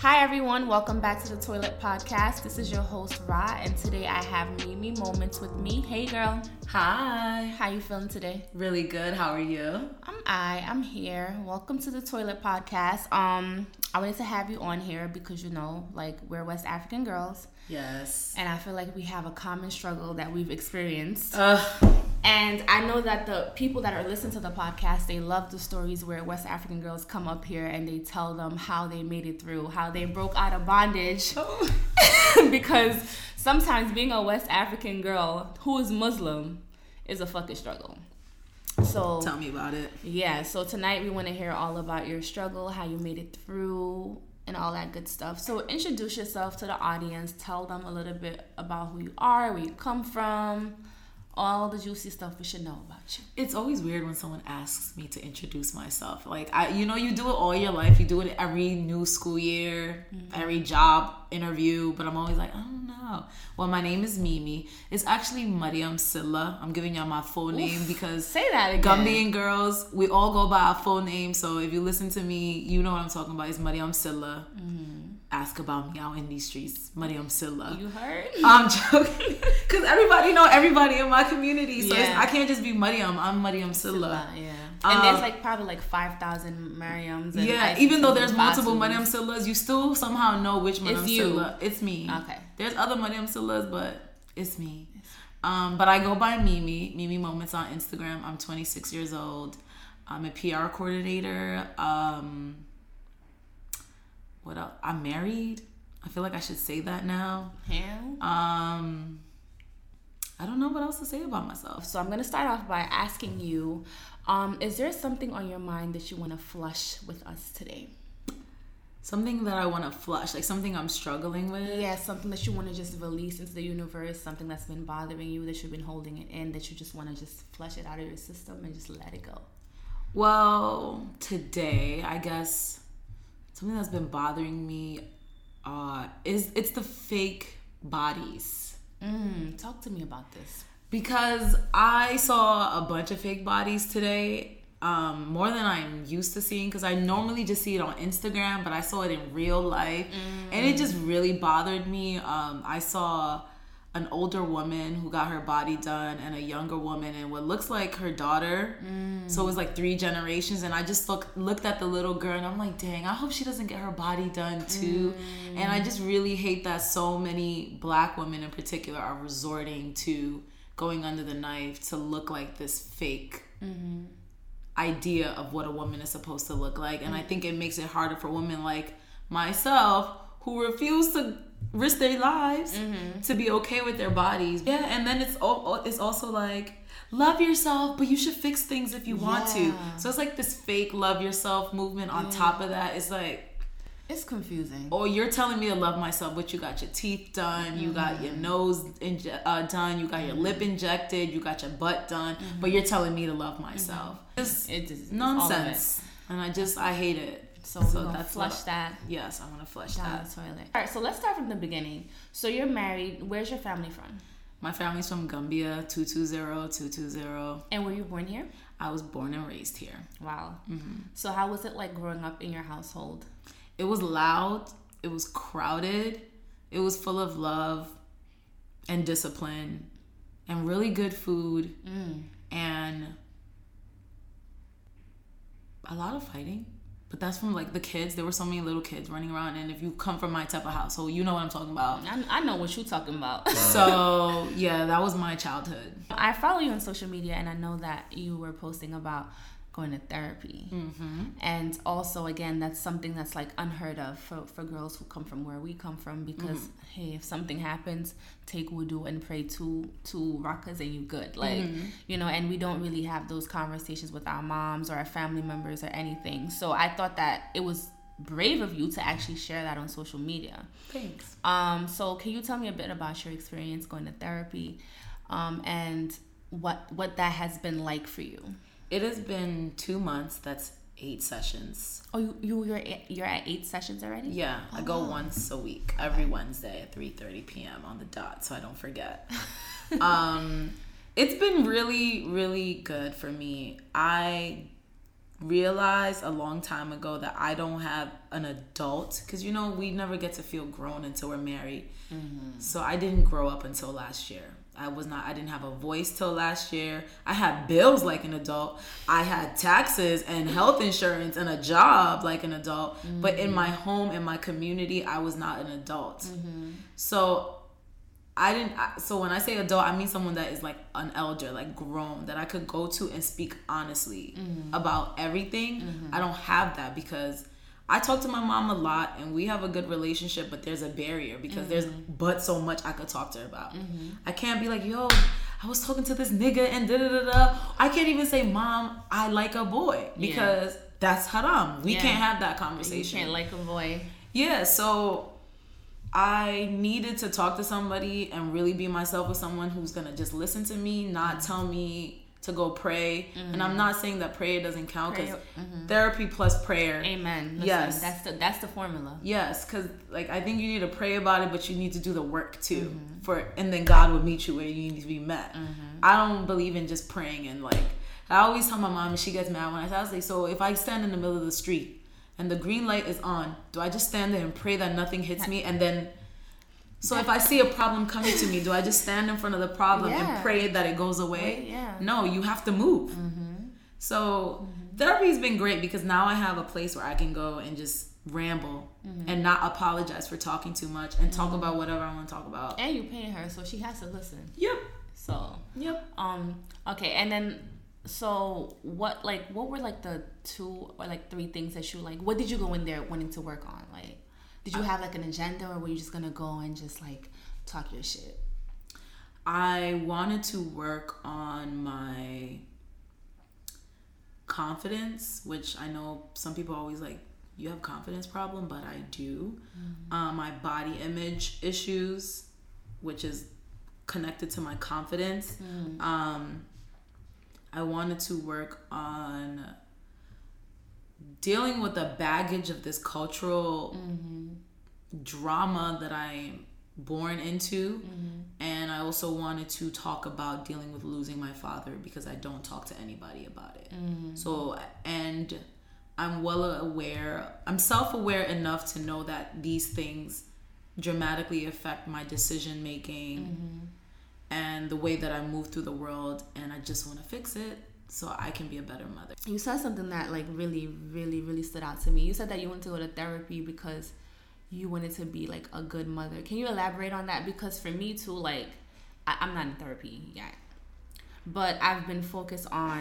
Hi everyone, welcome back to the Toilet Podcast. This is your host Ra, and today I have Mimi Moments with me. Hey girl. Hi. How you feeling today? Really good. How are you? I'm here. Welcome to the Toilet Podcast. I wanted to have you on here because we're West African girls. Yes. And I feel like we have a common struggle that we've experienced. And I know that the people that are listening to the podcast, they love the stories where West African girls come up here and they tell them how they made it through, how they broke out of bondage. Because sometimes being a West African girl who is Muslim is a fucking struggle. So tell me about it. Yeah, so tonight we want to hear all about your struggle, how you made it through, and all that good stuff. So introduce yourself to the audience. Tell them a little bit about who you are, where you come from, all the juicy stuff we should know about you. It's always weird when someone asks me to introduce myself. Like, you do it all your life. You do it every new school year, every job interview. But I'm always like, I don't know. Well, my name is Mimi. It's actually Mariam Silla. I'm giving y'all my full name because say that again. Gambian girls, we all go by our full name. So if you listen to me, you know what I'm talking about. It's Mariam Silla. Ask about me out in these streets. Mariam Silla. You heard? I'm joking. Because everybody know everybody in my community. So I can't just be Mariam. I'm Mariam Silla. Yeah. And there's probably 5,000 Mariams. Yeah, even though there's multiple Mariam Sillas, you still somehow know which Mariam Silla. It's me. Okay. There's other Mariam Sillas, but it's me. But I go by Mimi Moments on Instagram. I'm 26 years old. I'm a PR coordinator. What else? I'm married. I feel like I should say that now. Yeah. I don't know what else to say about myself. So I'm going to start off by asking you, is there something on your mind that you want to flush with us today? Something that I want to flush, like something I'm struggling with? Yeah, something that you want to just release into the universe, something that's been bothering you, that you've been holding it in, that you just want to just flush it out of your system and just let it go. Well, today, I guess something that's been bothering me it's the fake bodies. Talk to me about this. Because I saw a bunch of fake bodies today, more than I'm used to seeing, because I normally just see it on Instagram, but I saw it in real life, and it just really bothered me. I saw an older woman who got her body done and a younger woman and what looks like her daughter. So it was like 3 generations, and I just looked at the little girl and I'm like, dang, I hope she doesn't get her body done too. And I just really hate that so many black women in particular are resorting to going under the knife to look like this fake idea of what a woman is supposed to look like. And I think it makes it harder for women like myself who refuse to risk their lives to be okay with their bodies. Yeah, and then it's also like, love yourself, but you should fix things if you want to. So it's like this fake love yourself movement on top of that. It's like, it's confusing. Or you're telling me to love myself, but you got your teeth done, you got your nose done, you got your lip injected, you got your butt done, but you're telling me to love myself. It's nonsense. And I hate it. So we're going to flush that. Yes, I want to flush down that. The toilet. All right, so let's start from the beginning. So you're married. Where's your family from? My family's from Gambia, 220. And were you born here? I was born and raised here. Wow. So how was it like growing up in your household? It was loud. It was crowded. It was full of love and discipline and really good food and a lot of fighting. But that's from like the kids. There were so many little kids running around, and if you come from my type of household, you know what I'm talking about. I know what you're talking about. So yeah, that was my childhood. I follow you on social media, and I know that you were posting about going to therapy. And also, again, that's something that's like unheard of for girls who come from where we come from, because hey, if something happens, take wudu and pray to rakas and you good, like and we don't really have those conversations with our moms or our family members or anything. So I thought that it was brave of you to actually share that on social media. Thanks. So can you tell me a bit about your experience going to therapy, and what that has been like for you? It has been 2 months. That's 8 sessions. Oh, you're at 8 sessions already? Yeah, I go once a week, every Wednesday at 3:30 p.m. on the dot, so I don't forget. It's been really, really good for me. I realized a long time ago that I don't have an adult, because you know we never get to feel grown until we're married. So I didn't grow up until last year. I didn't have a voice till last year. I had bills like an adult. I had taxes and health insurance and a job like an adult. But in my home, in my community, I was not an adult. So so when I say adult, I mean someone that is like an elder, like grown, that I could go to and speak honestly about everything. I don't have that because I talk to my mom a lot and we have a good relationship, but there's a barrier because there's but so much I could talk to her about. I can't be like, yo, I was talking to this nigga and da-da-da-da. I can't even say, Mom, I like a boy, because that's haram. We can't have that conversation. You can't like a boy. Yeah, so I needed to talk to somebody and really be myself with someone who's going to just listen to me, not tell me to go pray. And I'm not saying that prayer doesn't count, because therapy plus prayer. Amen. Listen, yes. That's the formula. Yes, because like I think you need to pray about it, but you need to do the work too. And then God will meet you where you need to be met. I don't believe in just praying and like, I always tell my mom, and she gets mad when I say, so if I stand in the middle of the street and the green light is on, do I just stand there and pray that nothing hits me? And then, so if I see a problem coming to me, do I just stand in front of the problem and pray that it goes away? No, you have to move. So therapy's been great because now I have a place where I can go and just ramble and not apologize for talking too much and talk about whatever I want to talk about. And you paying her, so she has to listen. Yep. So okay, and then so what were like the 2 or like 3 things that you like? What did you go in there wanting to work on? Like, did you have like an agenda, or were you just gonna go and just like talk your shit? I wanted to work on my confidence, which I know some people always like, you have confidence problem, but I do. My body image issues, which is connected to my confidence. I wanted to work on dealing with the baggage of this cultural drama that I'm born into. And I also wanted to talk about dealing with losing my father, because I don't talk to anybody about it. So, and I'm I'm self-aware enough to know that these things dramatically affect my decision making and the way that I move through the world, and I just want to fix it so I can be a better mother. You said something that like really, really, really stood out to me. You said that you wanted to go to therapy because you wanted to be like a good mother. Can you elaborate on that? Because for me too, like I'm not in therapy yet, but I've been focused on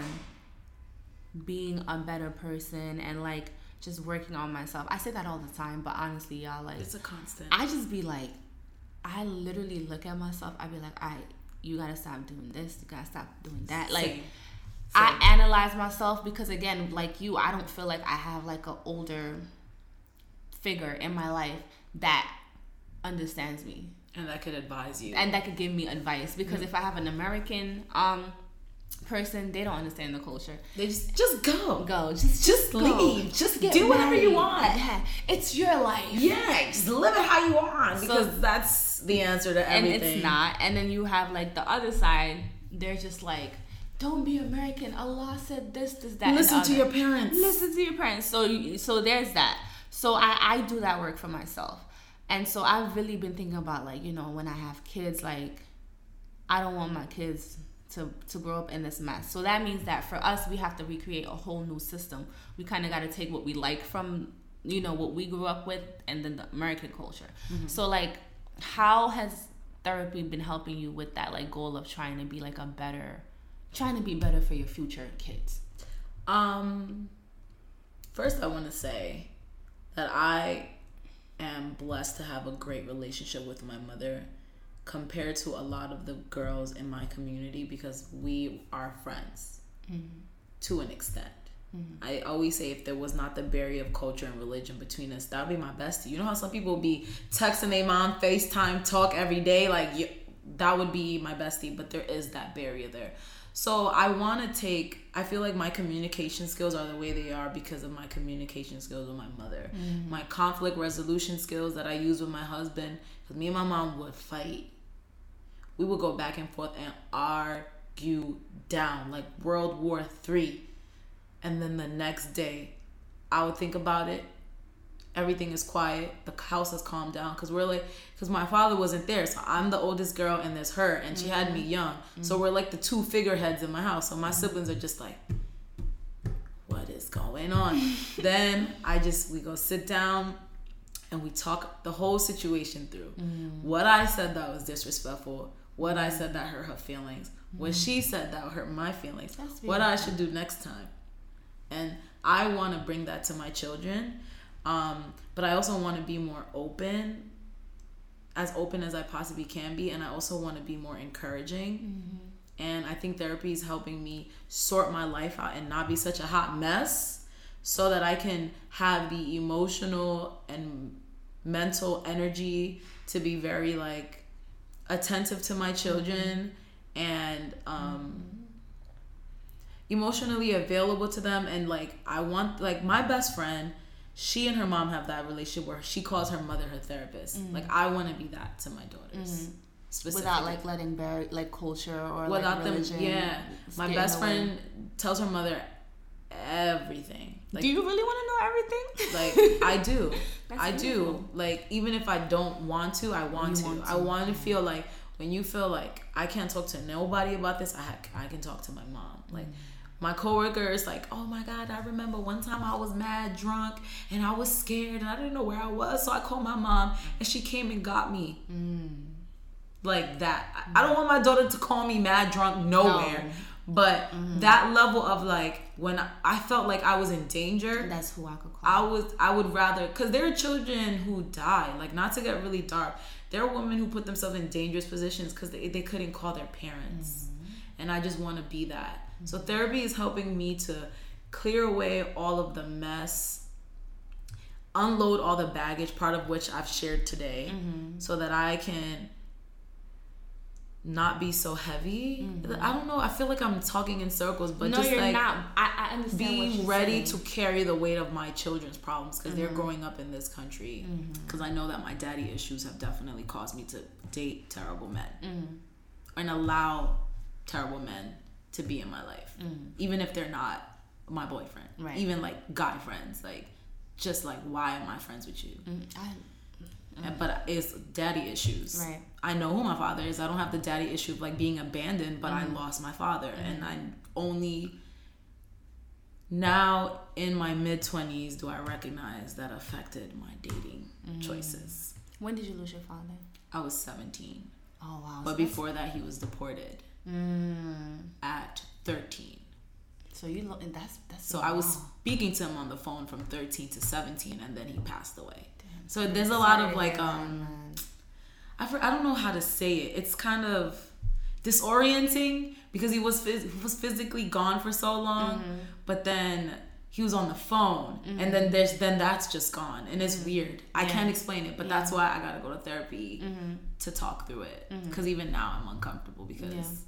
being a better person and like just working on myself. I say that all the time, but honestly, y'all, like, it's a constant. I just be like, I literally look at myself, I be like, you gotta stop doing this, you gotta stop doing that. Like, Same. I analyze myself because, again, like you, I don't feel like I have like an older figure in my life that understands me. And that could advise you. And that could give me advice. Because if I have an American person, they don't understand the culture. They just go. Just go. Leave. Just get do whatever married. you want. Yeah. It's your life. Yeah, just live it how you want. Because that's the answer to everything. And it's not. And then you have like the other side. They're just like, don't be American. Allah said this, that. Listen to your parents. Listen to your parents. So there's that. So I do that work for myself. And so I've really been thinking about, like, you know, when I have kids, like, I don't want my kids to grow up in this mess. So that means that for us, we have to recreate a whole new system. We kind of got to take what we like from, you know, what we grew up with, and then the American culture. So, like, how has therapy been helping you with that, like, goal of trying to be better for your future kids? First, I want to say that I am blessed to have a great relationship with my mother compared to a lot of the girls in my community, because we are friends to an extent. I always say, if there was not the barrier of culture and religion between us, that would be my bestie. You know how some people be texting their mom, FaceTime, talk every day? Like, that would be my bestie, but there is that barrier there. So I feel like my communication skills are the way they are because of my communication skills with my mother. My conflict resolution skills that I use with my husband, because me and my mom would fight. We would go back and forth and argue down, like World War III. and then the next day I would think about it. Everything is quiet. The house has calmed down because my father wasn't there. So I'm the oldest girl and there's her and she had me young. So we're like the two figureheads in my house. So my siblings are just like, what is going on? Then we go sit down and we talk the whole situation through. What I said that was disrespectful. What I said that hurt her feelings. What she said that hurt my feelings. What I should do next time. And I want to bring that to my children. But I also want to be more open as I possibly can be. And I also want to be more encouraging. And I think therapy is helping me sort my life out and not be such a hot mess so that I can have the emotional and mental energy to be very like attentive to my children and emotionally available to them. And like I want, like my best friend, she and her mom have that relationship where she calls her mother her therapist. Like I want to be that to my daughters. Without like letting bury like culture or without like religion. My best friend tells her mother everything. Like, do you really want to know everything? Like I do. I beautiful. do. Like even if I don't want to, I want to. I want to feel like when you feel like I can't talk to nobody about this, I can talk to my mom. Like my coworker is like, oh my God, I remember one time I was mad drunk and I was scared and I didn't know where I was. So I called my mom and she came and got me. Like that. I don't want my daughter to call me mad drunk nowhere. No. But that level of like, when I felt like I was in danger. That's who I could call. I would rather, because there are children who die. Like, not to get really dark. There are women who put themselves in dangerous positions because they couldn't call their parents. And I just want to be that. So therapy is helping me to clear away all of the mess, unload all the baggage, part of which I've shared today, so that I can not be so heavy. I don't know. I feel like I'm talking in circles, but no, just you're like not. I understand. Being ready to carry the weight of my children's problems because they're growing up in this country. Because I know that my daddy issues have definitely caused me to date terrible men and allow terrible men to be in my life, even if they're not my boyfriend. Right. Even like guy friends, like just like, why am I friends with you? But it's daddy issues. Right. I know who my father is. I don't have the daddy issue of like being abandoned, but I lost my father, and I only now in my mid-20s do I recognize that affected my dating choices. When did you lose your father? I was 17. Oh wow! But before that, he was deported at 13. So that's so I was speaking to him on the phone from 13 to 17, and then he passed away. So there's a lot of like I don't know how to say it. It's kind of disorienting because he was physically gone for so long, but then he was on the phone, and then that's just gone, and it's weird. I can't explain it, but that's why I gotta go to therapy to talk through it. Because even now I'm uncomfortable because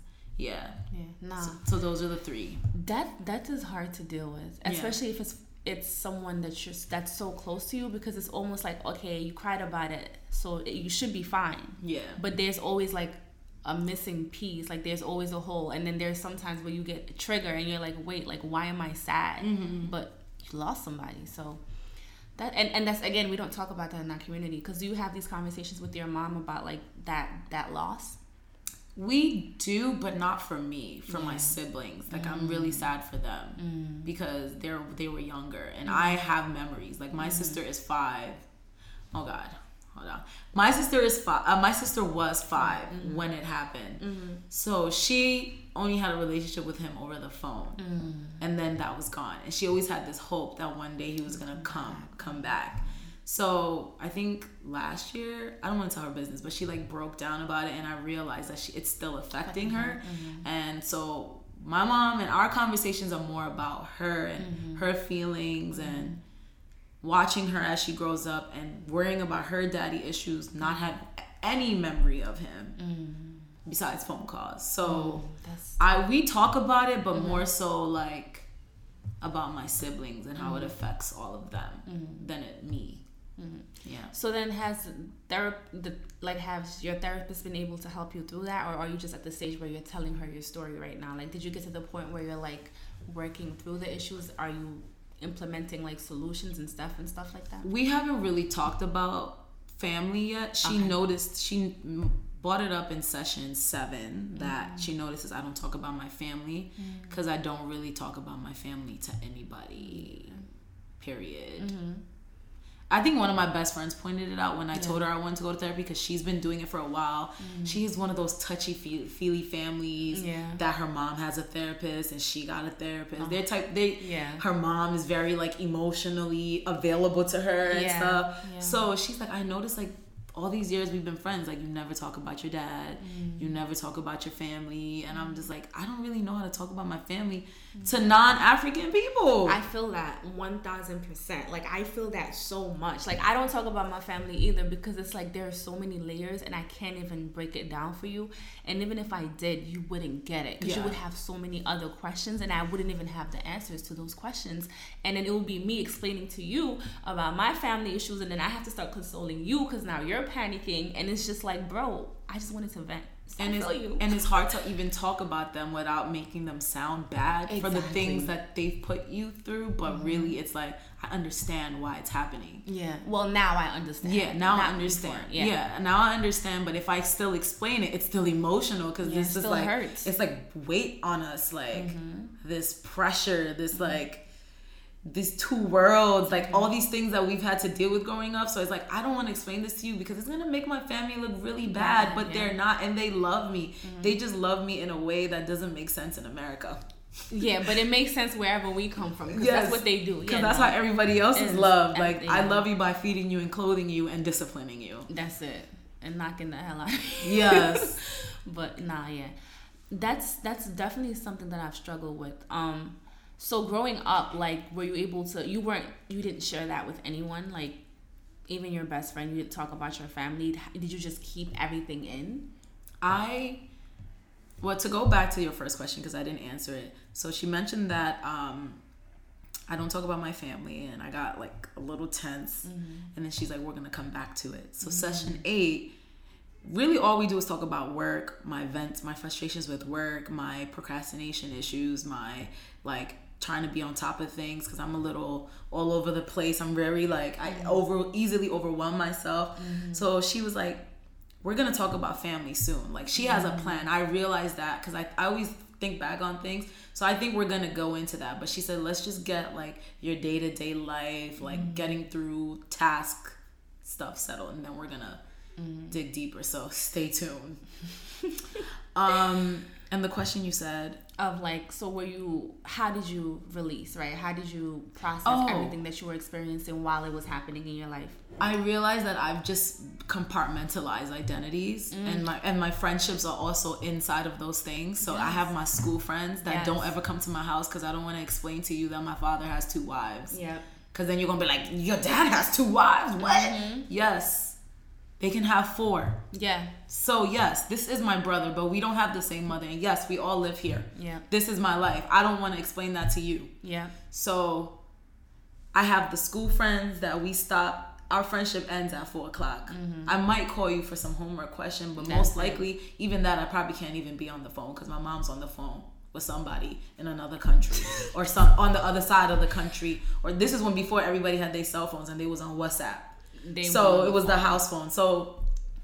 So those are the three. That is hard to deal with, especially if it's someone that's so close to you, because it's almost like, okay, you cried about it, so you should be fine. Yeah. But there's always like a missing piece, like there's always a hole, and then there's sometimes where you get triggered and you're like, wait, like why am I sad? But you lost somebody, so that and that's, again, we don't talk about that in our community. Because do you have these conversations with your mom about like that loss? We do, but not for me, for my siblings. Like I'm really sad for them because they were younger, and I have memories. Like my sister is 5. Oh God, hold on. My sister is 5. My sister was 5 when it happened. So she only had a relationship with him over the phone, and then that was gone. And she always had this hope that one day he was gonna come back. So I think last year, I don't want to tell her business, but she like broke down about it, and I realized that it's still affecting her. And so my mom and our conversations are more about her and her feelings and watching her as she grows up and worrying about her daddy issues, not having any memory of him besides phone calls. So we talk about it, but more so like about my siblings and how it affects all of them than me. Yeah. So then has your therapist been able to help you through that, or are you just at the stage where you're telling her your story right now? Like, did you get to the point where you're like working through the issues? Are you implementing like solutions and stuff like that? We haven't really talked about family yet. She noticed, she brought it up in session 7 that she notices I don't talk about my family because I don't really talk about my family to anybody, period. I think one of my best friends pointed it out when I told her I wanted to go to therapy, because she's been doing it for a while. She's one of those touchy-feely families that her mom has a therapist and she got a therapist. Her mom is very like emotionally available to her and stuff. So she's like, I noticed like all these years we've been friends, like you never talk about your dad, you never talk about your family, and I'm just like, I don't really know how to talk about my family to non-African people. I feel that 1000%. Like I feel that so much. Like I don't talk about my family either, because it's like there are so many layers and I can't even break it down for you. And even if I did, you wouldn't get it, because you would have so many other questions and I wouldn't even have the answers to those questions. And then it would be me explaining to you about my family issues, and then I have to start consoling you because now you're panicking, and it's just like, bro, I just wanted to vent. So and it's hard to even talk about them without making them sound bad for the things that they've put you through, but really it's like, I understand why it's happening. Well, now I understand. Now I understand. Now I understand, but if I still explain it, it's still emotional, because this is like hurts. It's like weight on us, like this pressure, this like these two worlds, like all these things that we've had to deal with growing up. So it's like, I don't want to explain this to you because it's gonna make my family look really bad, but they're not, and they love me. They just love me in a way that doesn't make sense in America. But it makes sense wherever we come from, because that's what they do. Because that's how everybody else is loved. Like I love you by feeding you and clothing you and disciplining you. That's it. And knocking the hell out of you. Yes. But that's definitely something that I've struggled with. So growing up, like, were you able to, you didn't share that with anyone? Like, even your best friend, you didn't talk about your family? Did you just keep everything in? To go back to your first question, because I didn't answer it. So she mentioned that I don't talk about my family, and I got like a little tense. And then she's like, we're going to come back to it. So session 8, really all we do is talk about work, my events, my frustrations with work, my procrastination issues, my like trying to be on top of things, because I'm a little all over the place. I'm very like, I easily overwhelm myself. So she was like, we're gonna talk about family soon. Like she has a plan. I realized that, because I always think back on things, so I think we're gonna go into that. But she said, let's just get like your day-to-day life, like getting through task stuff settled, and then we're gonna dig deeper. So stay tuned. And the question you said of like, so how did you release, right? How did you process everything that you were experiencing while it was happening in your life? I realized that I've just compartmentalized identities, and my friendships are also inside of those things. So I have my school friends that don't ever come to my house, because I don't want to explain to you that my father has 2 wives. Because then you're gonna be like, your dad has 2 wives? What? Yes. They can have 4. So yes, this is my brother, but we don't have the same mother. And yes, we all live here. This is my life. I don't want to explain that to you. So I have the school friends that we stop. Our friendship ends at 4:00. I might call you for some homework question, but most likely, even that, I probably can't even be on the phone, because my mom's on the phone with somebody in another country or some on the other side of the country. Or this is when before everybody had their cell phones and they was on WhatsApp. So it was the house phone. So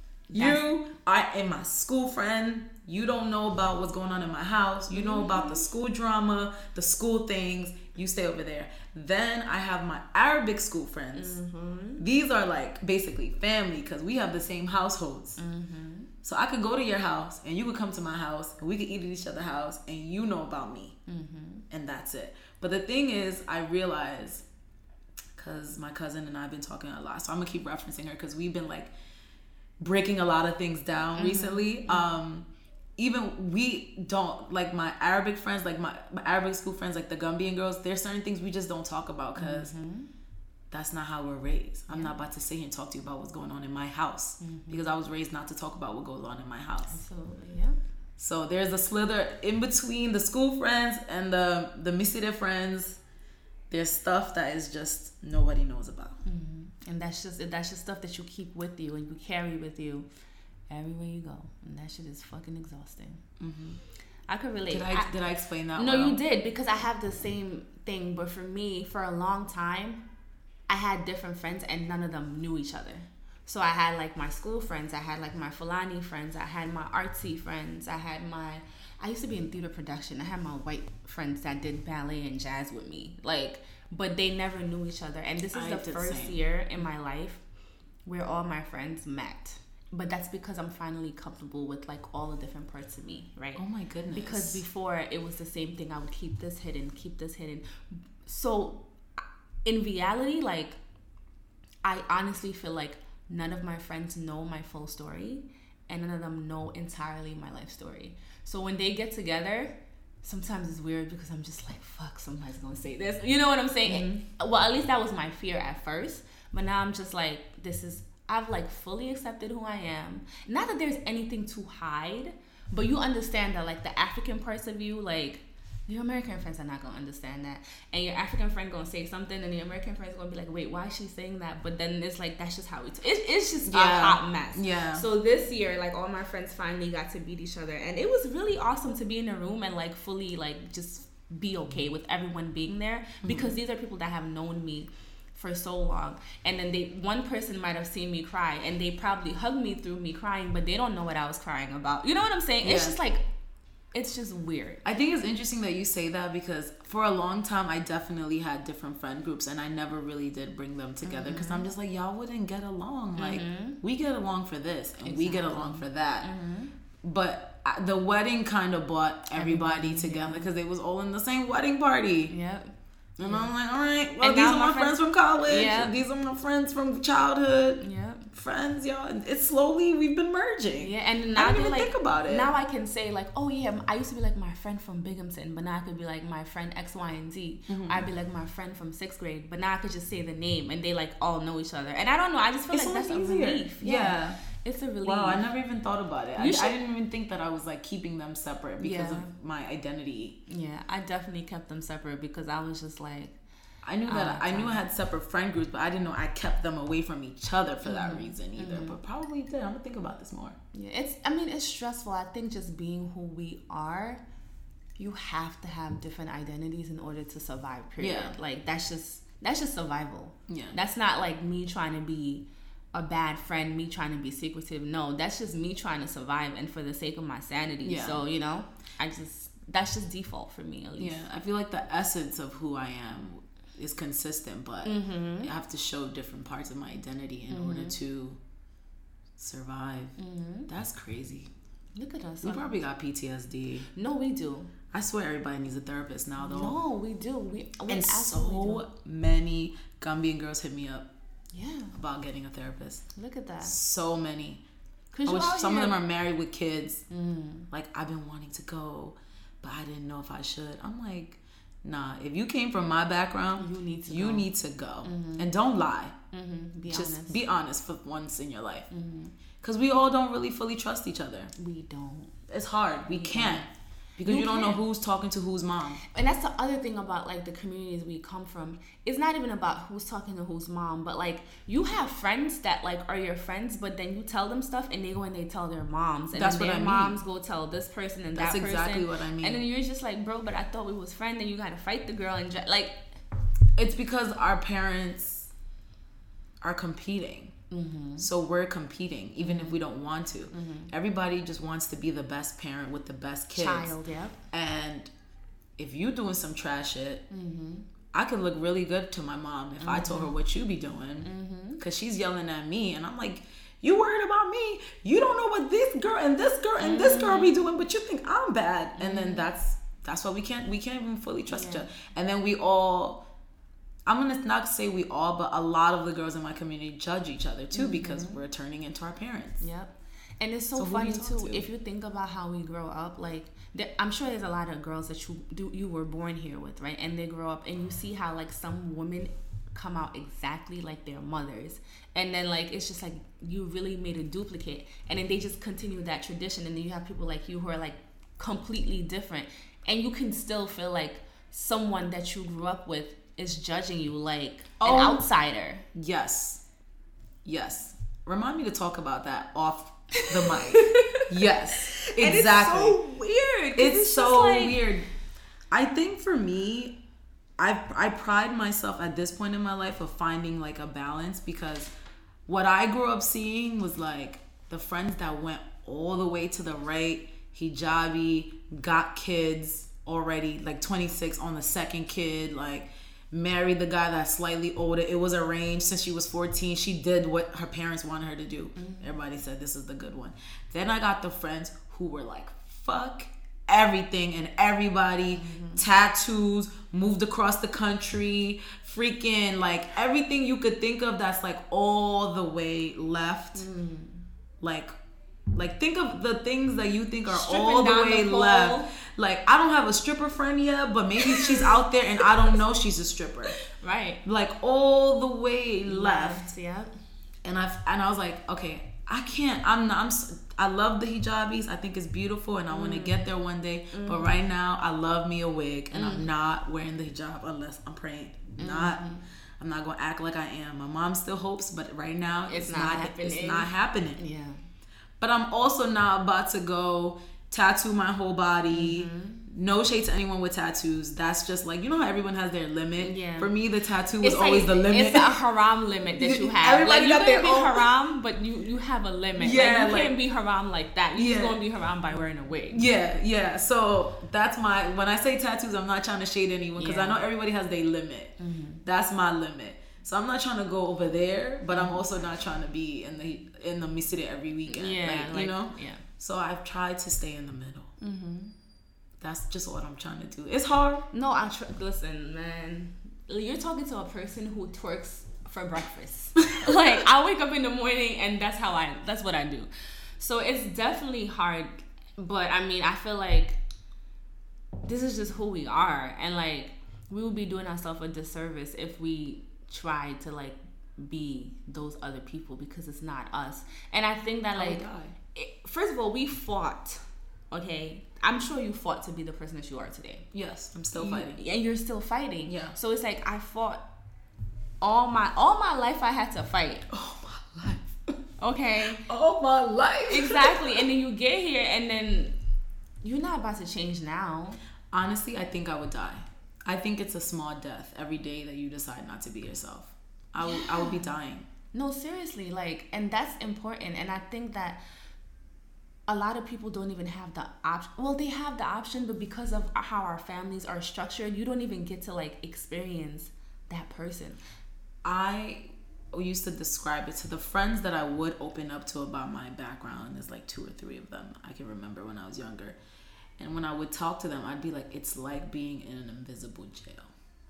and my school friend, you don't know about what's going on in my house. You know about the school drama, the school things. You stay over there. Then I have my Arabic school friends. These are like basically family, because we have the same households. So I could go to your house and you could come to my house and we could eat at each other's house and you know about me. And that's it. But the thing is, I realized, because my cousin and I have been talking a lot, so I'm gonna keep referencing her, because we've been like breaking a lot of things down recently. Even we don't, like my Arabic friends, like my Arabic school friends, like the Gambian girls, there's certain things we just don't talk about, because that's not how we're raised. I'm not about to sit here and talk to you about what's going on in my house, because I was raised not to talk about what goes on in my house. Absolutely, So there's a slither in between the school friends and the Misire friends. There's stuff that is just nobody knows about. And that's just stuff that you keep with you and you carry with you everywhere you go. And that shit is fucking exhausting. I could relate. Did I explain that? No, you did, because I have the same thing. But for me, for a long time, I had different friends and none of them knew each other. So I had like my school friends, I had like my Fulani friends, I had my artsy friends, I used to be in theater production. I had my white friends that did ballet and jazz with me. Like, but they never knew each other. And this is the first year in my life where all my friends met. But that's because I'm finally comfortable with like all the different parts of me, right? Oh my goodness. Because before it was the same thing. I would keep this hidden. So in reality, like, I honestly feel like none of my friends know my full story and none of them know entirely my life story. So when they get together, sometimes it's weird because I'm just like, fuck, somebody's gonna say this. You know what I'm saying? Mm-hmm. Well, at least that was my fear at first. But now I'm just like, I've like fully accepted who I am. Not that there's anything to hide, but you understand that like the African parts of you, like, your American friends are not going to understand that. And your African friend going to say something and the American friend's going to be like, wait, why is she saying that? But then it's like, that's just how it's just a hot mess. Yeah. So this year, like, all my friends finally got to meet each other. And it was really awesome to be in a room and, like, fully, like, just be okay with everyone being there. Because these are people that have known me for so long. And then one person might have seen me cry and they probably hugged me through me crying, but they don't know what I was crying about. You know what I'm saying? Yeah. It's just like, it's just weird. I think it's interesting that you say that because for a long time I definitely had different friend groups and I never really did bring them together because I'm just like, y'all wouldn't get along. Like, we get along for this and we get along for that. But the wedding kind of brought everybody together because they was all in the same wedding party. Yep. And I'm like, all right, well, these are my friends from college. Yep. These are my friends from childhood. Yep. Friends, y'all. It's slowly, we've been merging. Yeah, and now I didn't even think about it. Now I can say, like, oh, yeah, I used to be like my friend from Binghamton, but now I could be like my friend X, Y, and Z. I'd be like my friend from 6th grade, but now I could just say the name, and they, like, all know each other. And I don't know, I just feel like that's easier. A relief. Yeah. It's a relief. Wow, I never even thought about it. I didn't even think that I was, like, keeping them separate because of my identity. Yeah, I definitely kept them separate because I was just like... I knew I had separate friend groups, but I didn't know I kept them away from each other for that reason either. But probably did. I'm gonna think about this more. Yeah, it's stressful. I think just being who we are, you have to have different identities in order to survive. Period. Yeah. Like that's just survival. Yeah. That's not like me trying to be a bad friend, me trying to be secretive. No, that's just me trying to survive and for the sake of my sanity. Yeah. So that's just default for me at least. Yeah. I feel like the essence of who I am is consistent, but I have to show different parts of my identity in order to survive. That's crazy. Look at us. We probably got PTSD. No, we do. I swear everybody needs a therapist now, though. No, we do. And so many Gambian girls hit me up. Yeah. About getting a therapist. Look at that. So many. Some of them are married with kids. Like, I've been wanting to go, but I didn't know if I should. I'm like, nah, if you came from my background, you need to go. And don't lie. Be honest for once in your life. Because we all don't really fully trust each other. We don't. It's hard. We can't. Because you don't know who's talking to whose mom. And that's the other thing about, like, the communities we come from. It's not even about who's talking to whose mom. But, like, you have friends that, like, are your friends. But then you tell them stuff and they go and they tell their moms. And that's then what their moms go tell this person and that person. That's exactly what I mean. And then you're just like, bro, but I thought we was friends. And you got to fight the girl. And, like... It's because our parents are competing. So we're competing, even if we don't want to. Everybody just wants to be the best parent with the best kids. Child, yeah. And if you doing some trash shit, I could look really good to my mom if I told her what you be doing. Because she's yelling at me, and I'm like, you worried about me? You don't know what this girl and this girl and this girl be doing, but you think I'm bad. And then that's why we can't even fully trust each other. And then we all... I'm going to not say we all, but a lot of the girls in my community judge each other too because we're turning into our parents. Yep. And it's so funny too, if you think about how we grow up, like, I'm sure there's a lot of girls that you were born here with, right? And they grow up and you see how, like, some women come out exactly like their mothers. And then, like, it's just like you really made a duplicate. And then they just continue that tradition. And then you have people like you who are, like, completely different. And you can still feel like someone that you grew up with is judging you like an outsider. Yes. Remind me to talk about that off the mic. Yes, exactly. And it's so weird. It's so weird. I think for me, I pride myself at this point in my life of finding like a balance, because what I grew up seeing was like the friends that went all the way to the right, hijabi, got kids already, like 26 on the second kid, like married the guy that's slightly older. It was arranged since she was 14. She did what her parents wanted her to do. Everybody said this is the good one. Then I got the friends who were like, fuck everything and everybody, tattoos, moved across the country, freaking like everything you could think of that's like all the way left. Like think of the things that you think are stripping all the way left. Like, I don't have a stripper friend yet, but maybe she's out there and I don't know she's a stripper. Right. Like all the way left. Yeah. And I was like, okay, I can't. I love the hijabis. I think it's beautiful, and I want to get there one day. But right now, I love me a wig, and I'm not wearing the hijab unless I'm praying. I'm not gonna act like I am. My mom still hopes, but right now it's not happening. It's not happening. Yeah. But I'm also not about to go tattoo my whole body. No shade to anyone with tattoos. That's just like, you know how everyone has their limit? Yeah. For me, the tattoo was always the limit. It's a haram limit that you have. Everybody got their own haram, but you have a limit. Yeah, like, you can't be haram like that. You're just going to be haram by wearing a wig. Yeah. So that's when I say tattoos, I'm not trying to shade anyone, because I know everybody has their limit. That's my limit. So I'm not trying to go over there, but I'm also not trying to be in the city every weekend. Yeah, you know? Yeah. So I've tried to stay in the middle. That's just what I'm trying to do. It's hard. No, listen, man. You're talking to a person who twerks for breakfast. Like, I wake up in the morning and that's what I do. So it's definitely hard. But I mean, I feel like this is just who we are. And like, we would be doing ourselves a disservice if we tried to like be those other people, because it's not us. And I think that like, first of all, we fought. Okay, I'm sure you fought to be the person that you are today. Yes, I'm still fighting. And you're still fighting. Yeah. So it's like I fought all my life. I had to fight. All my life. Okay. All my life. Exactly. And then you get here, and then you're not about to change now. Honestly, I think I would die. I think it's a small death every day that you decide not to be yourself. I would be dying. No, seriously, like, and that's important. And I think that a lot of people don't even have the option. Well, they have the option, but because of how our families are structured, you don't even get to like experience that person. I used to describe it to the friends that I would open up to about my background. There's like 2 or 3 of them I can remember when I was younger. And when I would talk to them, I'd be like, it's like being in an invisible jail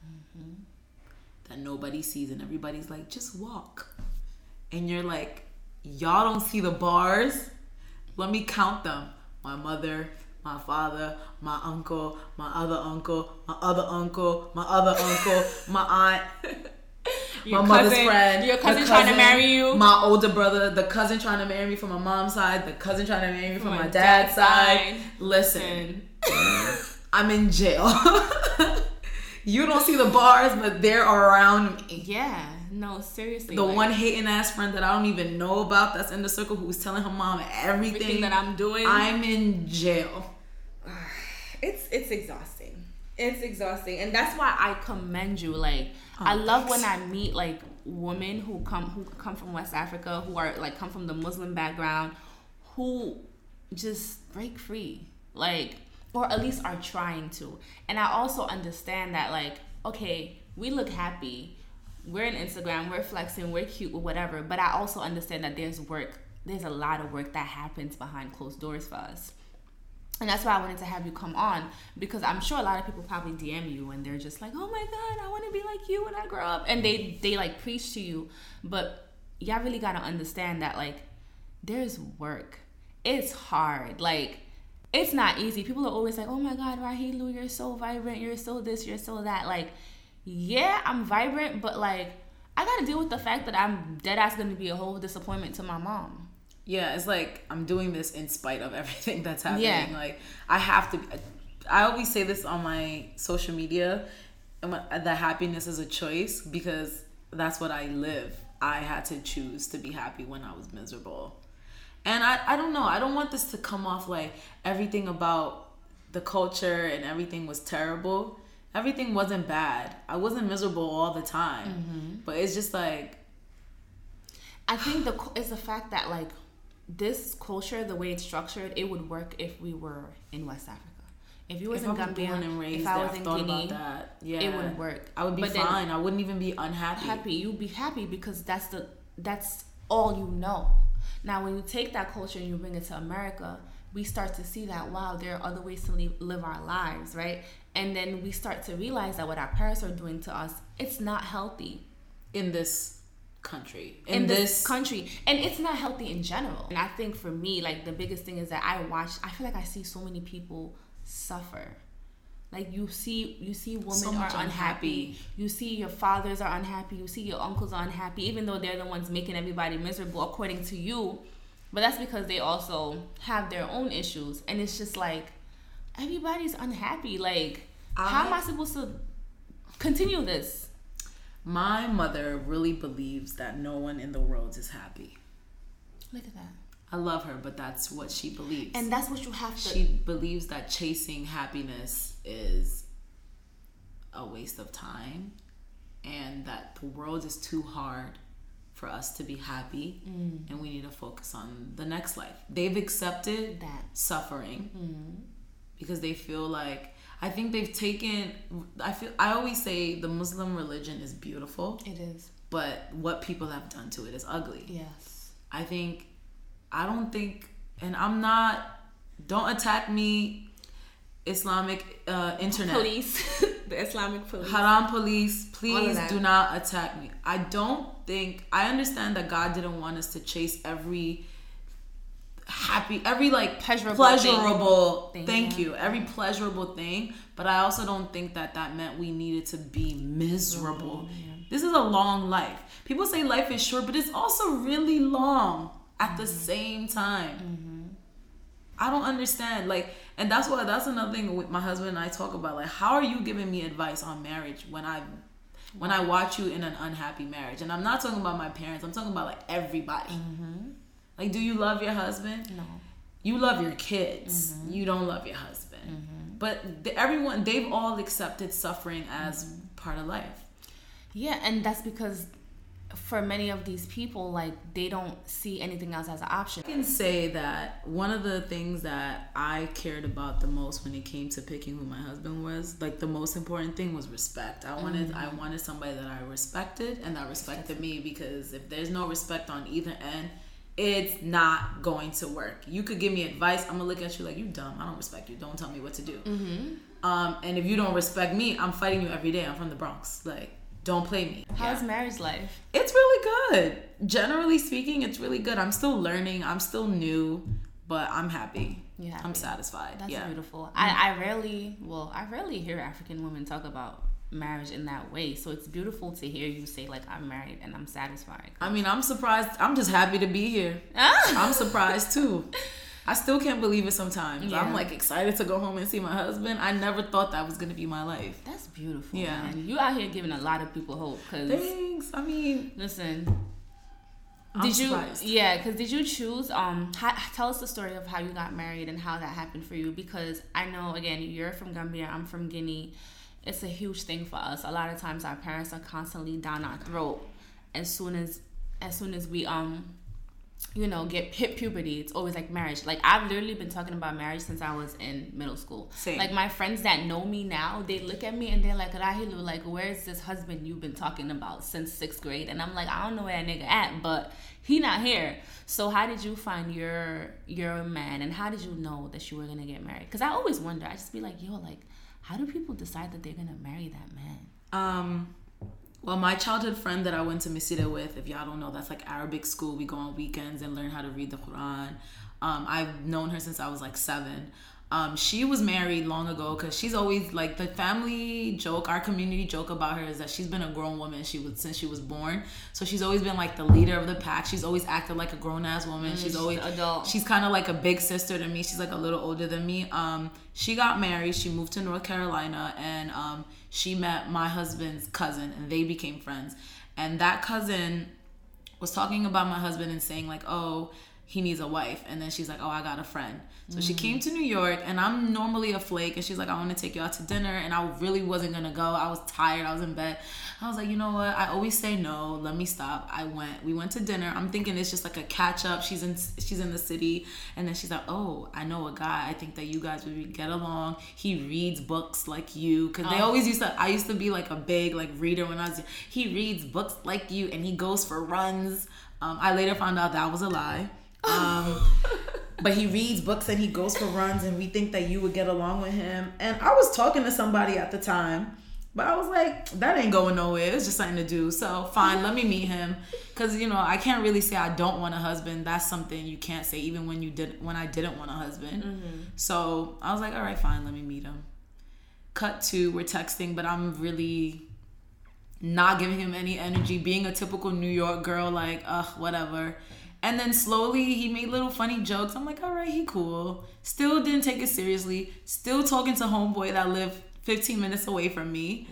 that nobody sees, and everybody's like, just walk. And you're like, y'all don't see the bars? Let me count them. My mother, my father, my uncle, my other uncle, my other uncle, my other uncle, my aunt, my mother's friend, your cousin trying to marry you, my older brother, the cousin trying to marry me from my mom's side, the cousin trying to marry me from my dad's side. Listen, I'm in jail. You don't see the bars, but they're around me. Yeah. No, seriously. The one hating ass friend that I don't even know about that's in the circle who's telling her mom everything that I'm doing. I'm in jail. It's exhausting. It's exhausting. And that's why I commend you. Like, I love when I meet like women who come from West Africa, who are like come from the Muslim background, who just break free. Like, or at least are trying to. And I also understand that, like, okay, we look happy. We're on Instagram, we're flexing, we're cute, or whatever. But I also understand that there's a lot of work that happens behind closed doors for us. And that's why I wanted to have you come on, because I'm sure a lot of people probably DM you and they're just like, oh my God, I want to be like you when I grow up. And they like preach to you. But y'all really got to understand that, like, there's work. It's hard. Like, it's not easy. People are always like, oh my God, Rahilu, you're so vibrant, you're so this, you're so that. Like, yeah, I'm vibrant, but like, I gotta deal with the fact that I'm dead ass gonna be a whole disappointment to my mom. Yeah, it's like I'm doing this in spite of everything that's happening. Yeah. Like, I have to. I always say this on my social media, that happiness is a choice, because that's what I live. I had to choose to be happy when I was miserable. And I don't know. I don't want this to come off like everything about the culture and everything was terrible. Everything wasn't bad. I wasn't miserable all the time. But it's just like... I think it's the fact that, like, this culture, the way it's structured, it would work if we were in West Africa. If you was in Gambia, born and raised, if I was in Guinea, yeah, it would work. I would be fine. I wouldn't even be unhappy. You'd be happy because that's all you know. Now, when you take that culture and you bring it to America, we start to see that, wow, there are other ways to live our lives, right? And then we start to realize that what our parents are doing to us, it's not healthy. In this country. In this country. And it's not healthy in general. And I think for me, like, the biggest thing is that I feel like I see so many people suffer. Like, you see women are unhappy. You see your fathers are unhappy. You see your uncles are unhappy, even though they're the ones making everybody miserable according to you. But that's because they also have their own issues. And it's just like, everybody's unhappy. Like, how am I supposed to continue this? My mother really believes that no one in the world is happy. Look at that. I love her, but that's what she believes. And that's what you have to... She believes that chasing happiness is a waste of time and that the world is too hard for us to be happy and we need to focus on the next life. They've accepted that suffering because they feel like... I think they've taken... I always say the Muslim religion is beautiful. It is. But what people have done to it is ugly. Yes. I don't think, and I'm not, don't attack me, Islamic internet. Police. The Islamic police. Haram police, please do not attack me. I understand that God didn't want us to chase every like pleasurable thing. Thank you. Every pleasurable thing. But I also don't think that meant we needed to be miserable. This is a long life. People say life is short, but it's also really long at the same time. I don't understand. Like, and that's another thing with my husband and I talk about. Like, how are you giving me advice on marriage when I watch you in an unhappy marriage? And I'm not talking about my parents. I'm talking about like everybody. Like, do you love your husband? No. You love your kids. You don't love your husband. But they've all accepted suffering as part of life. Yeah, and that's because for many of these people, like, they don't see anything else as an option. I can say that one of the things that I cared about the most when it came to picking who my husband was, like, the most important thing was respect. I wanted somebody that I respected and that respected me, because if there's no respect on either end, it's not going to work. You could give me advice, I'm gonna look at you like, you dumb, I don't respect you, don't tell me what to do. And if you don't respect me, I'm fighting you every day. I'm from the Bronx. Like, don't play me. How's marriage life? It's really good. Generally speaking, it's really good. I'm still learning. I'm still new, but I'm happy. Yeah, I'm satisfied. That's beautiful. I rarely hear African women talk about marriage in that way. So it's beautiful to hear you say, like, I'm married and I'm satisfied. I mean, I'm surprised. I'm just happy to be here. I'm surprised too. I still can't believe it sometimes. Yeah. I'm like excited to go home and see my husband. I never thought that was going to be my life. That's beautiful, man. You out here giving a lot of people hope. Thanks. I mean, listen. I'm surprised. Did you choose, tell us the story of how you got married and how that happened for you, because I know, again, you're from Gambia, I'm from Guinea. It's a huge thing for us. A lot of times our parents are constantly down our throat as soon as we hit puberty. It's always like marriage. Like, I've literally been talking about marriage since I was in middle school. Same. Like, my friends that know me now, they look at me and they're like, Rahilu, like, where's this husband you've been talking about since 6th grade? And I'm like, I don't know where that nigga at, but he not here. So how did you find your man, and how did you know that you were gonna get married? Because I always wonder. I just be like, yo, like, how do people decide that they're gonna marry that man? Well, my childhood friend that I went to Misira with, if y'all don't know, that's like Arabic school. We go on weekends and learn how to read the Quran. I've known her since I was like 7. She was married long ago, because she's always like, the family joke, our community joke about her is that she's been a grown woman since she was born. So she's always been like the leader of the pack. She's always acted like a grown ass woman. She's always adult. She's kind of like a big sister to me. She's like a little older than me. She got married. She moved to North Carolina, and she met my husband's cousin, and they became friends. And that cousin was talking about my husband and saying like, oh, he needs a wife. And then she's like, oh, I got a friend. So she came to New York, and I'm normally a flake, and she's like, I want to take you out to dinner. And I really wasn't gonna go. I was tired. I was in bed. I was like, you know what? I always say no. Let me stop. We went to dinner. I'm thinking it's just like a catch up. She's in the city, and then she's like, oh, I know a guy. I think that you guys would get along. He reads books like you, because they always I used to be like a big like reader when I was. He reads books like you, and he goes for runs. I later found out that was a lie. But he reads books and he goes for runs, and we think that you would get along with him. And I was talking to somebody at the time, but I was like, that ain't going nowhere. It's just something to do. So fine, let me meet him. Because, you know, I can't really say I don't want a husband. That's something you can't say even when I didn't want a husband. So I was like, all right, fine, let me meet him. Cut to, we're texting, but I'm really not giving him any energy, being a typical New York girl, like, whatever. And then slowly he made little funny jokes. I'm like, all right, he cool. Still didn't take it seriously. Still talking to homeboy that lived 15 minutes away from me.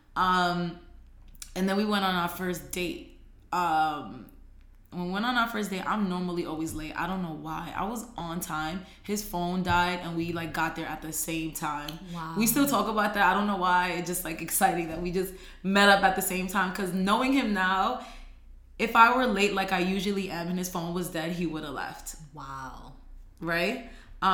Wow. And then we went on our first date. When we went on our first date, I'm normally always late. I don't know why. I was on time. His phone died, and we like got there at the same time. Wow. We still talk about that. I don't know why. It's just like exciting that we just met up at the same time. Because knowing him now, if I were late like I usually am and his phone was dead, he would have left. Wow. Right?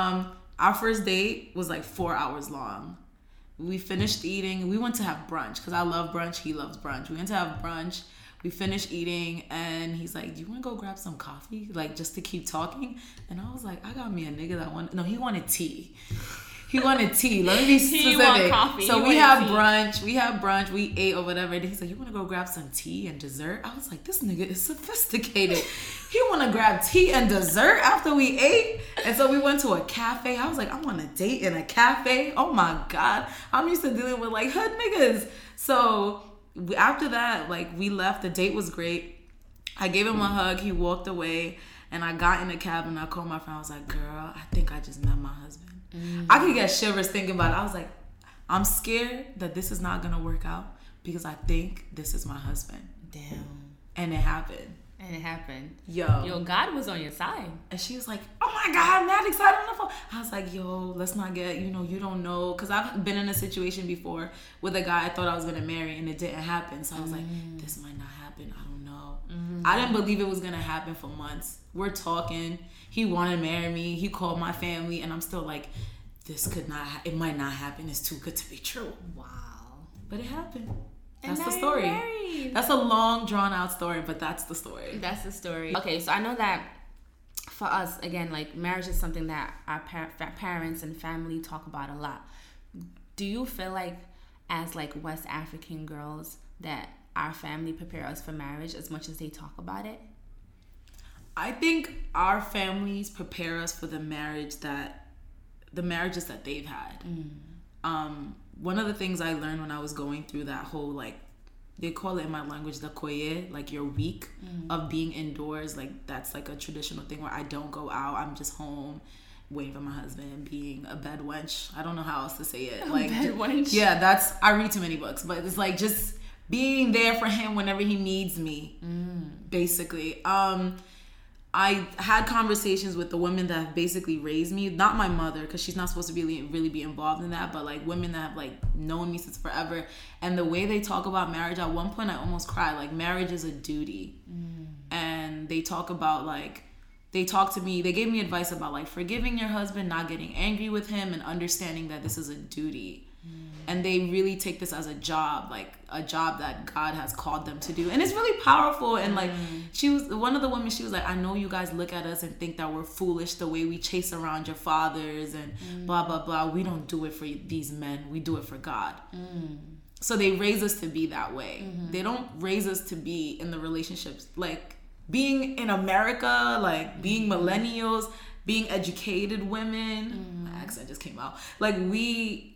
Our first date was like 4 hours long. We finished eating. We went to have brunch because I love brunch. He loves brunch. We went to have brunch. We finished eating, and he's like, do you want to go grab some coffee? Like, just to keep talking? And I was like, I got me a nigga that wanted... No, he wanted tea. He wanted tea. Let me be specific. He wanted coffee. So we have brunch. We ate or whatever. And he's like, you want to go grab some tea and dessert? I was like, this nigga is sophisticated. He want to grab tea and dessert after we ate? And so we went to a cafe. I was like, I want a date in a cafe? Oh my God. I'm used to dealing with like hood niggas. So after that, like we left. The date was great. I gave him a hug. He walked away. And I got in the cab and I called my friend. I was like, girl, I think I just met my husband. I could get shivers thinking about it. I was like, I'm scared that this is not going to work out because I think this is my husband. Damn. And it happened. Yo, God was on your side. And she was like, oh my God, I'm not excited on the phone. I was like, yo, let's not get, you don't know. Because I've been in a situation before with a guy I thought I was going to marry and it didn't happen. So I was like, this might not happen. I don't know. I didn't believe it was going to happen for months. We're talking. He wanted to marry me. He called my family. And I'm still like, this could not, it might not happen. It's too good to be true. Wow. But it happened. That's the story. That's a long, drawn-out story, but that's the story. That's the story. Okay, so I know that for us, again, like marriage is something that our parents and family talk about a lot. Do you feel like, as like West African girls, that our family prepare us for marriage as much as they talk about it? I think our families prepare us for the marriages that they've had. One of the things I learned when I was going through that whole, like, they call it in my language the koye, like your week of being indoors. Like, that's like a traditional thing where I don't go out. I'm just home waiting for my husband, being a bed wench. I don't know how else to say it. Like, bed wench? Yeah, I read too many books, but it's like just being there for him whenever he needs me, basically. I had conversations with the women that have basically raised me, not my mother, because she's not supposed to really be involved in that, but like women that have like known me since forever. And the way they talk about marriage, at one point I almost cried. Like, marriage is a duty. And they talk about like, they talk to me, they gave me advice about like forgiving your husband, not getting angry with him, and understanding that this is a duty. And they really take this as a job, like a job that God has called them to do. And it's really powerful. And like, she was one of the women, she was like, I know you guys look at us and think that we're foolish the way we chase around your fathers and blah, blah, blah. We don't do it for these men. We do it for God. So they raise us to be that way. They don't raise us to be in the relationships, like being in America, like being millennials, being educated women. My accent just came out. Like, we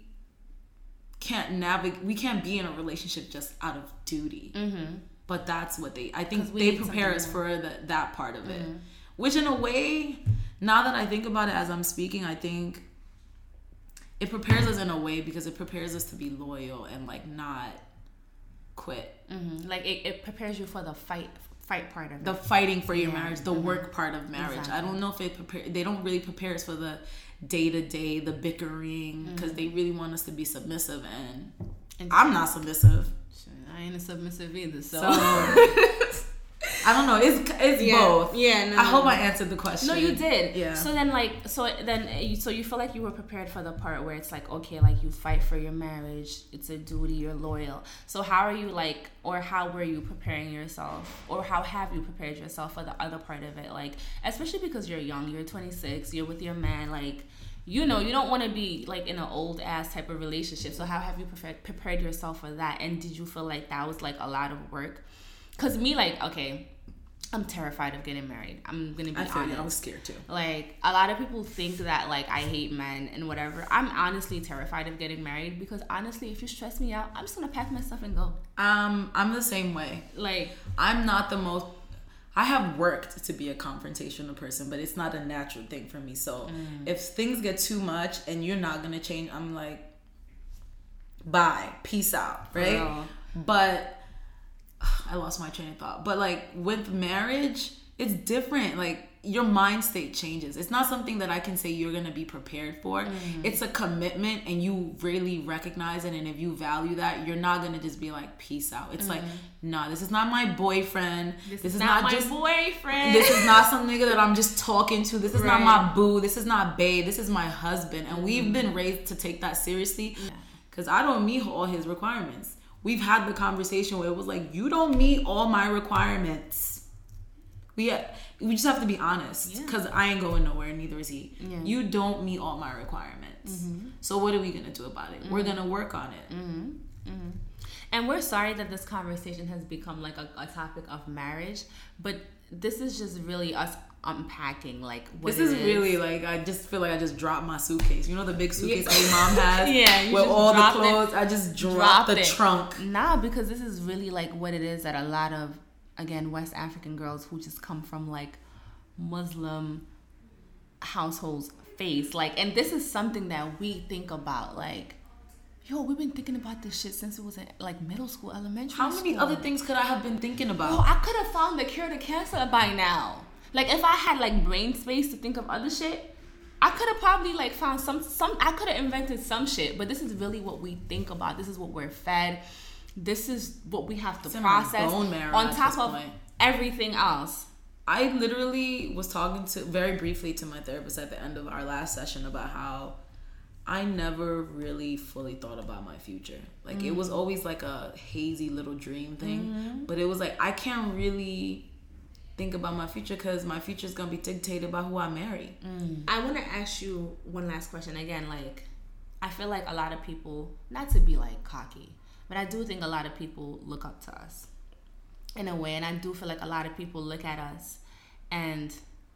can't be in a relationship just out of duty. But that's what I think they prepare us for that part of it, which in a way, now that I think about it as I'm speaking, I think it prepares us in a way because it prepares us to be loyal and like not quit. Like it prepares you for the fight fight part of it. The fighting for your marriage, the work part of marriage. Exactly. I don't know if they don't really prepare us for the day-to-day, the bickering, because they really want us to be submissive, and I'm not submissive. I ain't a submissive either, so I don't know. It's both. Yeah, no. I hope I answered the question. No, you did. Yeah. So you feel like you were prepared for the part where it's like, okay, like you fight for your marriage, it's a duty, you're loyal. So how are you like, or how were you preparing yourself, or how have you prepared yourself for the other part of it? Like, especially because you're young, you're 26, you're with your man, like, you know, you don't want to be like in an old ass type of relationship. So how have you prepared yourself for that? And did you feel like that was like a lot of work? Because me, like, okay, I'm terrified of getting married. I'm gonna be honest. I was scared too. Like, a lot of people think that like I hate men and whatever. I'm honestly terrified of getting married because honestly, if you stress me out, I'm just gonna pack my stuff and go. I'm the same way. Like, I'm not the most. I have worked to be a confrontational person, but it's not a natural thing for me. So if things get too much and you're not gonna change, I'm like, bye, peace out, right? Girl. But I lost my train of thought. But like with marriage, it's different. Like your mind state changes. It's not something that I can say you're gonna be prepared for. It's a commitment, and you really recognize it. And if you value that, you're not gonna just be like, peace out. It's like, nah, this is not my boyfriend. This is not my just boyfriend. This is not some nigga that I'm just talking to. This is not my boo. This is not babe. This is my husband. And we've been raised to take that seriously. Because I don't meet all his requirements. We've had the conversation where it was like, you don't meet all my requirements. We just have to be honest, because I ain't going nowhere, neither is he. Yeah. You don't meet all my requirements. So what are we gonna do about it? We're gonna work on it. And we're sorry that this conversation has become like a topic of marriage, but this is just really us unpacking like what this is really like, I just feel like I just dropped my suitcase. You know the big suitcase a mom has with all the clothes? I just dropped the trunk. Nah, because this is really like what it is that a lot of, again, West African girls who just come from like Muslim households face. Like, and this is something that we think about, like, yo, we've been thinking about this shit since it was in like middle school, elementary school. How many other things could I have been thinking about? Oh, I could have found the cure to cancer by now. Like, if I had like brain space to think of other shit, I could have probably like found some I could have invented some shit. But this is really what we think about. This is what we're fed. This is what we have to process on top of everything else. I literally was talking very briefly to my therapist at the end of our last session about how I never really fully thought about my future. Like, it was always like a hazy little dream thing. But it was like, I can't really think about my future because my future is going to be dictated by who I marry. I want to ask you one last question. Again, like, I feel like a lot of people, not to be like cocky, but I do think a lot of people look up to us in a way. And I do feel like a lot of people look at us and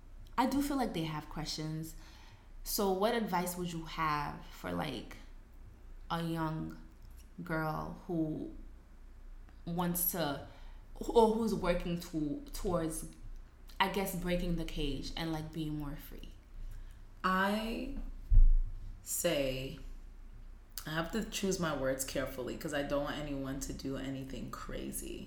I do feel like they have questions. So what advice would you have for like a young girl who wants to, or who's working towards, I guess, breaking the cage and like being more free? I say, I have to choose my words carefully because I don't want anyone to do anything crazy.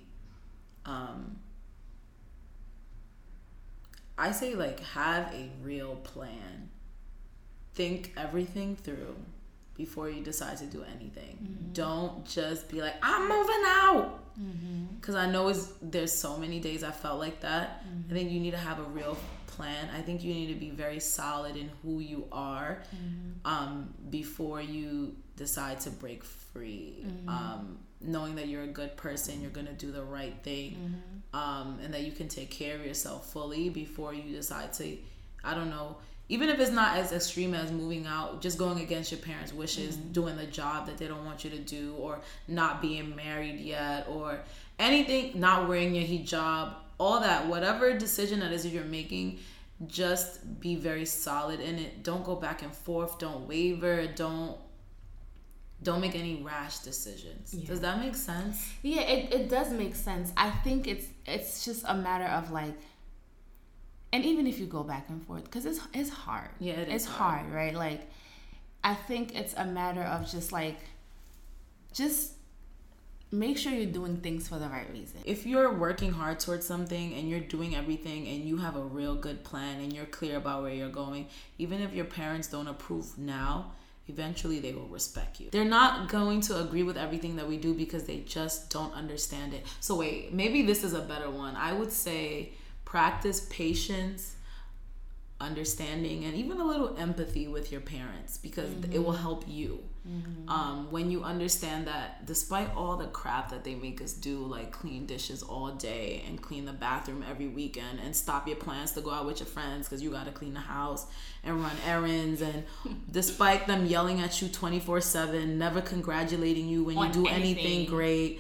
I say, like, have a real plan. Think everything through before you decide to do anything. Don't just be like, I'm moving out. Because I know there's so many days I felt like that. I think you need to have a real plan. I think you need to be very solid in who you are before you decide to break free. Knowing that you're a good person, you're going to do the right thing, and that you can take care of yourself fully before you decide to, I don't know, even if it's not as extreme as moving out, just going against your parents' wishes, doing the job that they don't want you to do, or not being married yet, or anything, not wearing your hijab, all that, whatever decision that is you're making, just be very solid in it. Don't go back and forth. Don't waver. Don't make any rash decisions. Does that make sense? Yeah, it does make sense. I think it's just a matter of like, and even if you go back and forth, because it's hard. Yeah, it's hard, right? Like, I think it's a matter of just like, just make sure you're doing things for the right reason. If you're working hard towards something and you're doing everything and you have a real good plan and you're clear about where you're going, even if your parents don't approve now, eventually they will respect you. They're not going to agree with everything that we do because they just don't understand it. So wait, maybe this is a better one. I would say practice patience, understanding, and even a little empathy with your parents, because it will help you. When you understand that despite all the crap that they make us do, like clean dishes all day and clean the bathroom every weekend and stop your plans to go out with your friends because you got to clean the house and run errands, and despite them yelling at you 24/7, never congratulating you when you do anything great,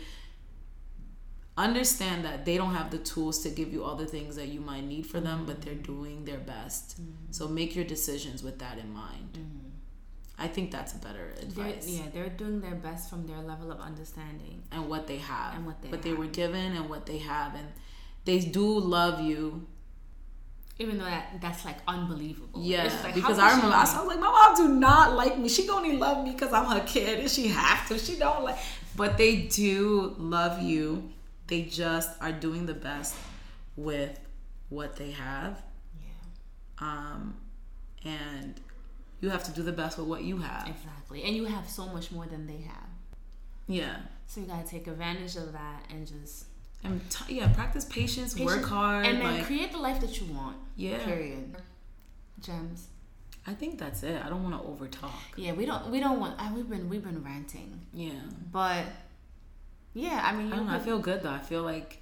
understand that they don't have the tools to give you all the things that you might need for them, but they're doing their best. So make your decisions with that in mind. I think that's a better advice. They're doing their best from their level of understanding and what they have, and what they were given and what they have, and they do love you. Even though that's like unbelievable. Yeah, like, because I remember I was like, my mom do not like me. She only love me because I'm her kid, and she have to. She don't like, but they do love you. They just are doing the best with what they have. Yeah. And you have to do the best with what you have. Exactly. And you have so much more than they have. Yeah. So you gotta take advantage of that and just practice patience, work hard, and then create the life that you want. Yeah. Period. Gems. I think that's it. I don't want to over talk. Yeah, we don't want. We've been ranting. Yeah. But yeah, I mean, I don't know. I feel good though. I feel like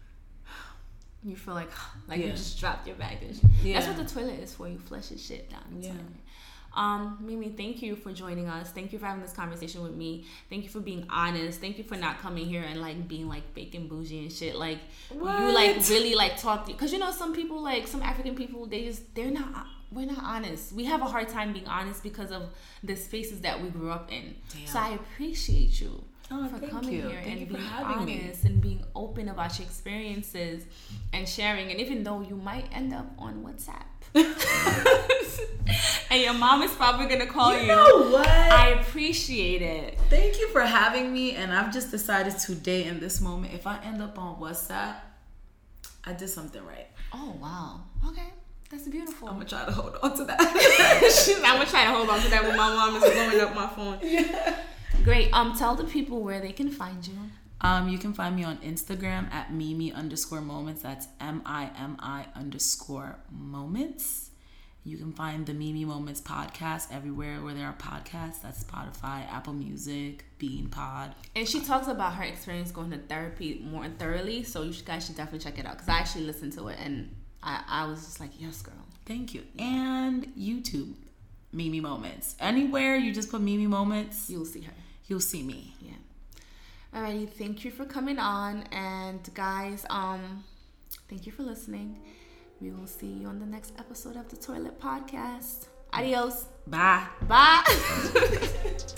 you feel like you just dropped your baggage. That's what the toilet is for. You flush your shit down the toilet. Mimi, thank you for joining us. Thank you for having this conversation with me. Thank you for being honest. Thank you for not coming here and like being like fake and bougie and shit. Like what? You like really like talk, because you know some people, like some African people, we're not honest. We have a hard time being honest because of the spaces that we grew up in. Damn. So I appreciate you for coming here and being honest and being open about your experiences and sharing. And even though you might end up on WhatsApp and your mom is probably gonna call you. You know what? I appreciate it. Thank you for having me. And I've just decided today in this moment, if I end up on WhatsApp, I did something right. Oh wow. Okay. That's beautiful. I'm gonna try to hold on to that. I'm gonna try to hold on to that when my mom is blowing up my phone. Yeah. Great. Tell the people where they can find you. You can find me on Instagram at Mimi_moments. That's MIMI_moments. You can find the Mimi Moments podcast everywhere where there are podcasts. That's Spotify, Apple Music, Bean Pod. And she talks about her experience going to therapy more thoroughly, so you guys should definitely check it out, because I actually listened to it and I was just like, yes, girl. Thank you. And YouTube, Mimi Moments. Anywhere you just put Mimi Moments, you'll see her. You'll see me. Yeah. Alrighty, thank you for coming on, and guys, thank you for listening. We will see you on the next episode of the Toilet Podcast. Adios. Bye. Bye.